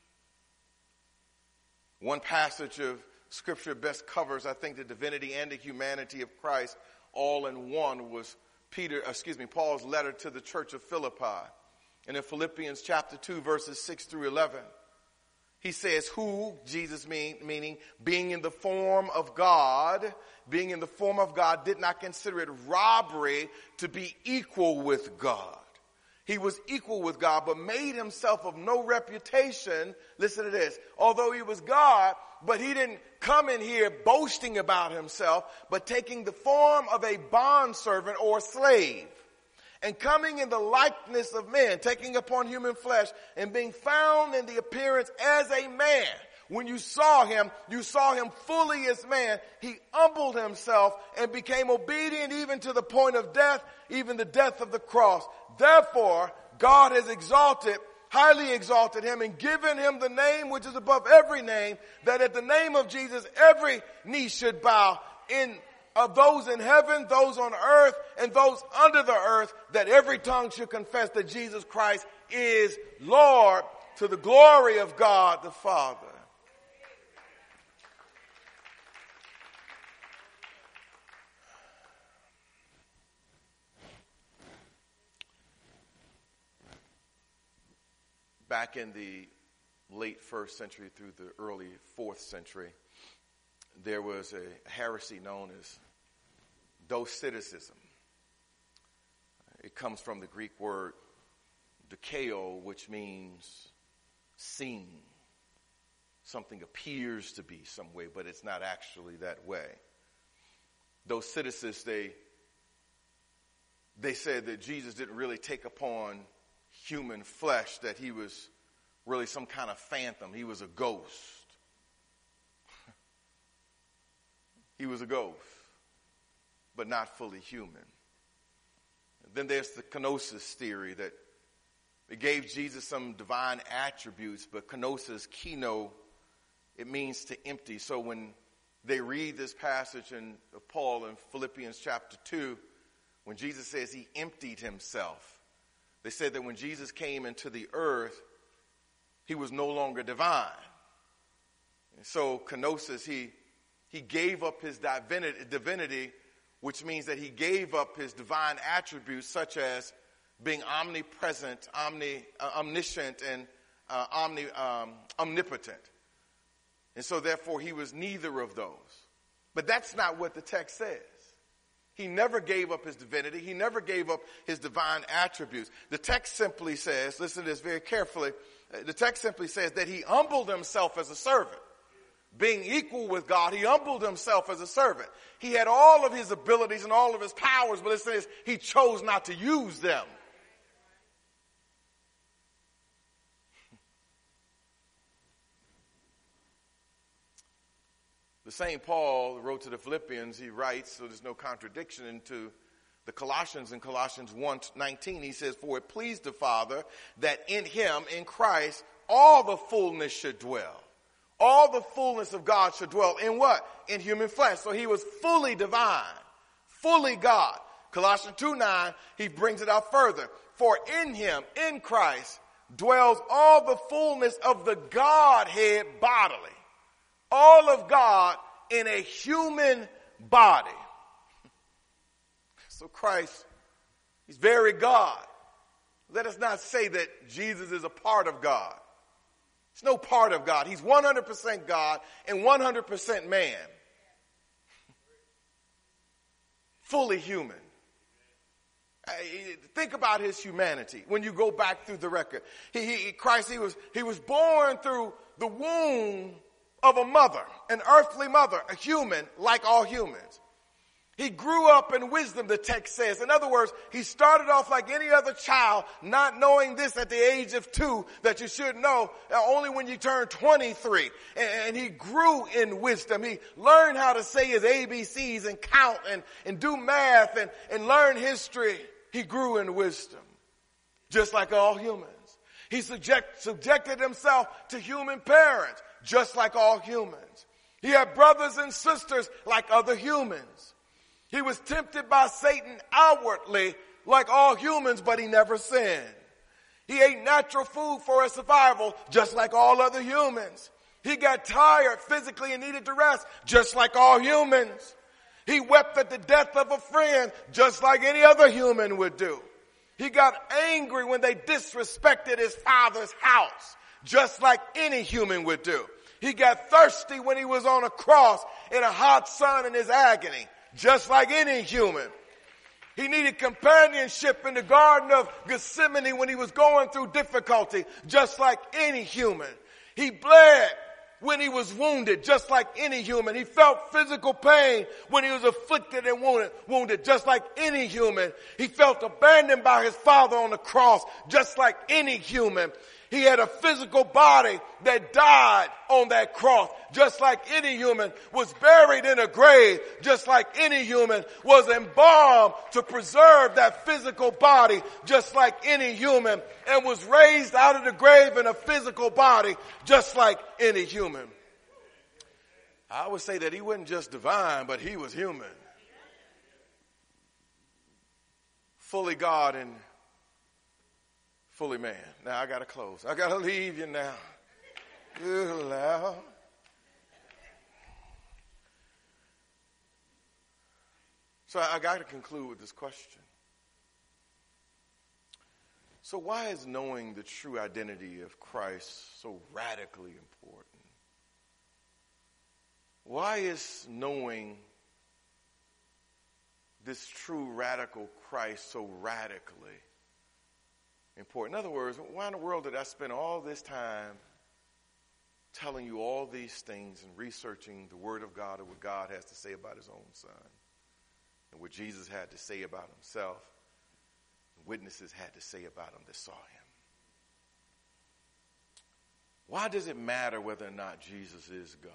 One passage of Scripture best covers, I think, the divinity and the humanity of Christ all in one was Peter, excuse me, Paul's letter to the church of Philippi. And in Philippians chapter two, verses six through eleven, he says, who, Jesus mean, meaning being in the form of God, being in the form of God, did not consider it robbery to be equal with God. He was equal with God, but made himself of no reputation. Listen to this. Although he was God, but he didn't come in here boasting about himself, but taking the form of a bondservant or slave. And coming in the likeness of men, taking upon human flesh, and being found in the appearance as a man. When you saw him, you saw him fully as man. He humbled himself and became obedient even to the point of death, even the death of the cross. Therefore, God has exalted, highly exalted him and given him the name which is above every name, that at the name of Jesus every knee should bow in of those in heaven, those on earth, and those under the earth, that every tongue should confess that Jesus Christ is Lord, to the glory of God the Father. Back in the late first century through the early fourth century, there was a heresy known as Doceticism. It comes from the Greek word dokeo, which means seen. Something appears to be some way, but it's not actually that way. Doceticists, they, they said that Jesus didn't really take upon human flesh, that he was really some kind of phantom. He was a ghost. He was a ghost, but not fully human. Then there's the kenosis theory that it gave Jesus some divine attributes, but kenosis, keno, it means to empty. So when they read this passage in, of Paul in Philippians chapter two, when Jesus says he emptied himself, they said that when Jesus came into the earth, he was no longer divine. And so kenosis, he He gave up his divinity, which means that he gave up his divine attributes, such as being omnipresent, omni, uh, omniscient, and uh, omni, um, omnipotent. And so therefore he was neither of those. But that's not what the text says. He never gave up his divinity. He never gave up his divine attributes. The text simply says, listen to this very carefully, the text simply says that he humbled himself as a servant. Being equal with God, he humbled himself as a servant. He had all of his abilities and all of his powers, but it says he chose not to use them. The same Paul wrote to the Philippians, he writes, so there's no contradiction, into the Colossians in Colossians one nineteen. He says, for it pleased the Father that in him, in Christ, all the fullness should dwell. All the fullness of God should dwell in what? In human flesh. So he was fully divine, fully God. Colossians two nine, he brings it out further. For in him, in Christ, dwells all the fullness of the Godhead bodily. All of God in a human body. So Christ He's very God. Let us not say that Jesus is a part of God. He's no part of God. He's one hundred percent God and one hundred percent man. Fully human. Think about his humanity when you go back through the record. He, he, Christ, he was, he was born through the womb of a mother, an earthly mother, a human like all humans. He grew up in wisdom, the text says. In other words, he started off like any other child, not knowing this at the age of two that you should know only when you turn twenty-three. And he grew in wisdom. He learned how to say his A B Cs and count and, and do math and, and learn history. He grew in wisdom, just like all humans. He subject, subjected himself to human parents, just like all humans. He had brothers and sisters like other humans. He was tempted by Satan outwardly like all humans, but he never sinned. He ate natural food for his survival, just like all other humans. He got tired physically and needed to rest, just like all humans. He wept at the death of a friend, just like any other human would do. He got angry when they disrespected his father's house, just like any human would do. He got thirsty when he was on a cross in a hot sun in his agony, just like any human. He needed companionship in the Garden of Gethsemane when he was going through difficulty, just like any human. He bled when he was wounded, just like any human. He felt physical pain when he was afflicted and wounded, wounded, just like any human. He felt abandoned by his father on the cross, just like any human. He had a physical body that died on that cross, just like any human, was buried in a grave, just like any human, was embalmed to preserve that physical body, just like any human, and was raised out of the grave in a physical body, just like any human. I would say that he wasn't just divine, but he was human. Fully God and fully man. Now I gotta close. I gotta leave you now. Good Lord. So I gotta conclude with this question. So why is knowing the true identity of Christ so radically important? Why is knowing this true radical Christ so radically important? In other words, why in the world did I spend all this time telling you all these things and researching the Word of God and what God has to say about his own Son and what Jesus had to say about himself and witnesses had to say about him that saw him? Why does it matter whether or not Jesus is God?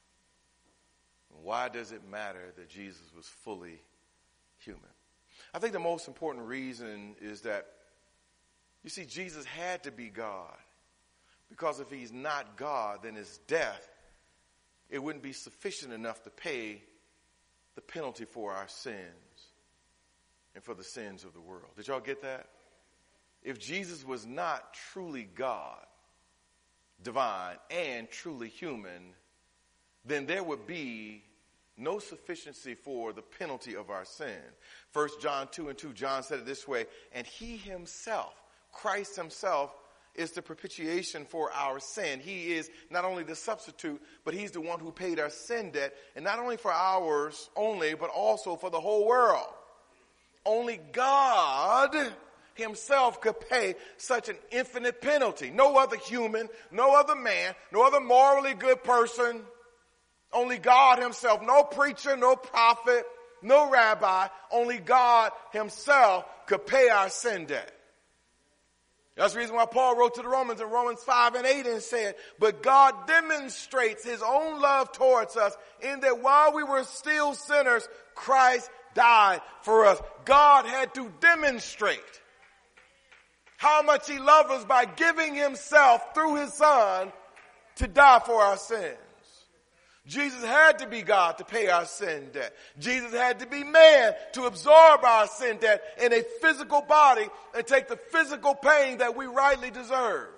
Why does it matter that Jesus was fully human? I think the most important reason is that, you see, Jesus had to be God, because if he's not God, then his death, it wouldn't be sufficient enough to pay the penalty for our sins and for the sins of the world. Did y'all get that? If Jesus was not truly God, divine, and truly human, then there would be no sufficiency for the penalty of our sin. First John two and two, John said it this way, and he himself, Christ himself, is the propitiation for our sin. He is not only the substitute, but he's the one who paid our sin debt, and not only for ours only, but also for the whole world. Only God himself could pay such an infinite penalty. No other human, no other man, no other morally good person, only God himself. No preacher, no prophet, no rabbi, only God himself could pay our sin debt. That's the reason why Paul wrote to the Romans in Romans five and eight and said, but God demonstrates his own love towards us in that while we were still sinners, Christ died for us. God had to demonstrate how much he loved us by giving himself through his Son to die for our sins. Jesus had to be God to pay our sin debt. Jesus had to be man to absorb our sin debt in a physical body and take the physical pain that we rightly deserve.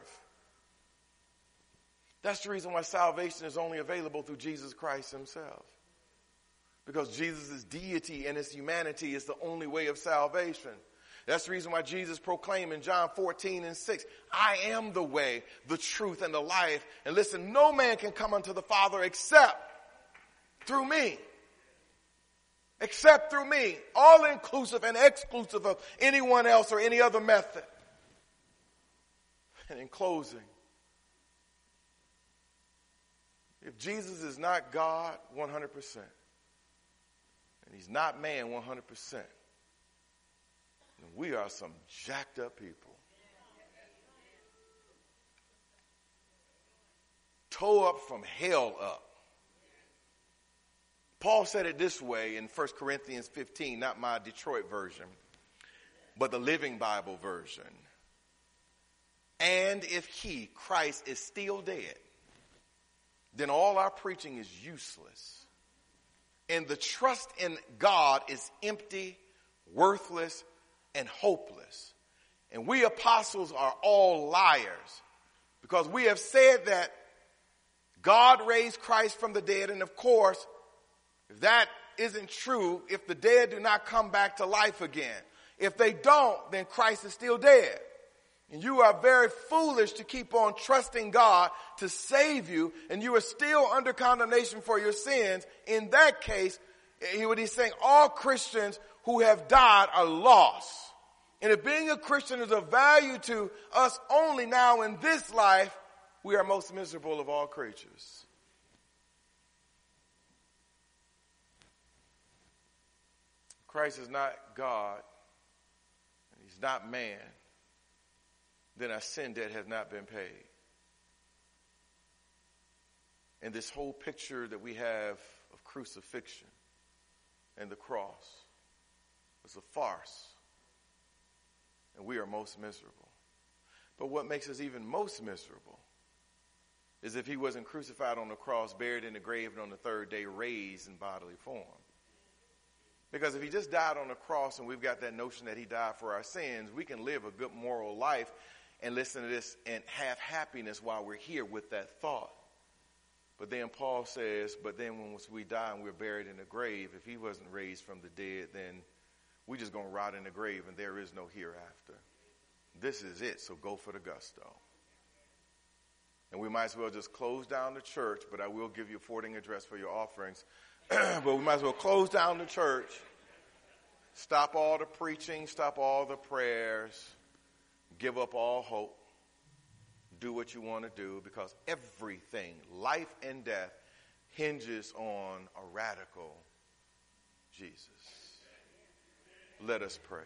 That's the reason why salvation is only available through Jesus Christ himself. Because Jesus' deity and his humanity is the only way of salvation. That's the reason why Jesus proclaimed in John fourteen and six, I am the way, the truth, and the life. And listen, no man can come unto the Father except through me. Except through me. All inclusive and exclusive of anyone else or any other method. And in closing, if Jesus is not God one hundred percent, and he's not man one hundred percent, then we are some jacked up people. Toe up from hell up. Paul said it this way in First Corinthians fifteen, not my Detroit version, but the Living Bible version. And if he, Christ, is still dead, then all our preaching is useless. And the trust in God is empty, worthless, and hopeless. And we apostles are all liars, because we have said that God raised Christ from the dead. And of course, if that isn't true, if the dead do not come back to life again, if they don't, then Christ is still dead. And you are very foolish to keep on trusting God to save you, and you are still under condemnation for your sins. In that case, what he's saying, all Christians who have died are lost. And if being a Christian is of value to us only now in this life, we are most miserable of all creatures. Christ is not God, and he's not man, then our sin debt has not been paid. And this whole picture that we have of crucifixion and the cross is a farce. And we are most miserable. But what makes us even most miserable is if he wasn't crucified on the cross, buried in the grave, and on the third day raised in bodily form. Because if he just died on the cross and we've got that notion that he died for our sins, we can live a good moral life and listen to this and have happiness while we're here with that thought. But then Paul says, but then once we die and we're buried in the grave, if he wasn't raised from the dead, then we're just going to rot in the grave and there is no hereafter. This is it, so go for the gusto. And we might as well just close down the church, but I will give you a forwarding address for your offerings. But we might as well close down the church, stop all the preaching, stop all the prayers, give up all hope, do what you want to do, because everything, life and death, hinges on a radical Jesus. Let us pray.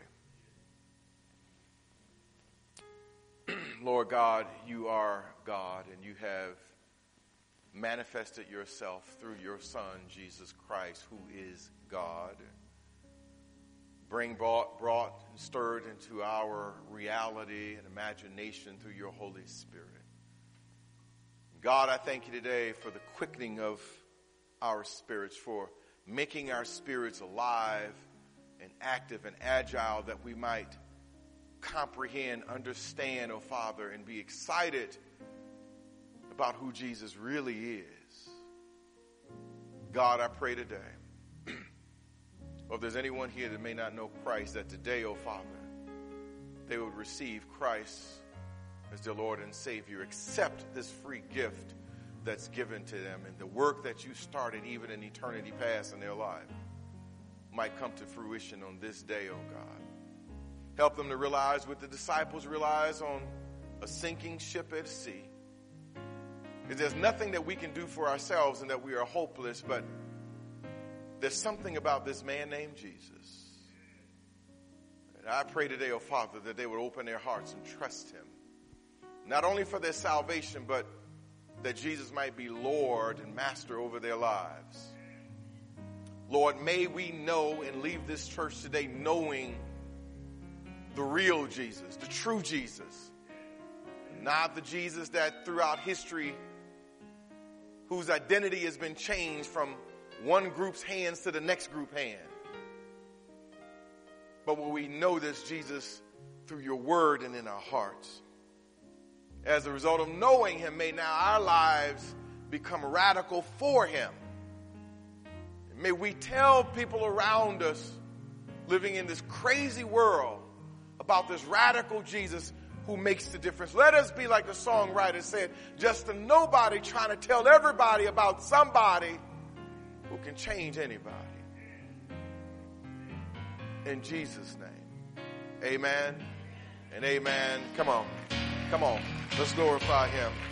Lord God, you are God, and you have manifested yourself through your Son, Jesus Christ, who is God. Bring, brought, brought and stirred into our reality and imagination through your Holy Spirit. God, I thank you today for the quickening of our spirits, for making our spirits alive and active and agile, that we might comprehend, understand, oh Father, and be excited about who Jesus really is. God, I pray today, or if there's anyone here that may not know Christ, that today, oh Father, they would receive Christ as their Lord and Savior, accept this free gift that's given to them, and the work that you started even in eternity past in their life might come to fruition on this day, oh God. Help them to realize what the disciples realized on a sinking ship at sea. Because there's nothing that we can do for ourselves and that we are hopeless, but there's something about this man named Jesus. And I pray today, oh Father, that they would open their hearts and trust him. Not only for their salvation, but that Jesus might be Lord and Master over their lives. Lord, may we know and leave this church today knowing the real Jesus, the true Jesus. Not the Jesus that throughout history, whose identity has been changed from one group's hands to the next group hand. But will we know this Jesus through your word and in our hearts? As a result of knowing him, may now our lives become radical for him. May we tell people around us living in this crazy world about this radical Jesus who makes the difference. Let us be like the songwriter said, just a nobody trying to tell everybody about somebody who can change anybody. In Jesus' name, amen and amen. Come on, come on, let's glorify him.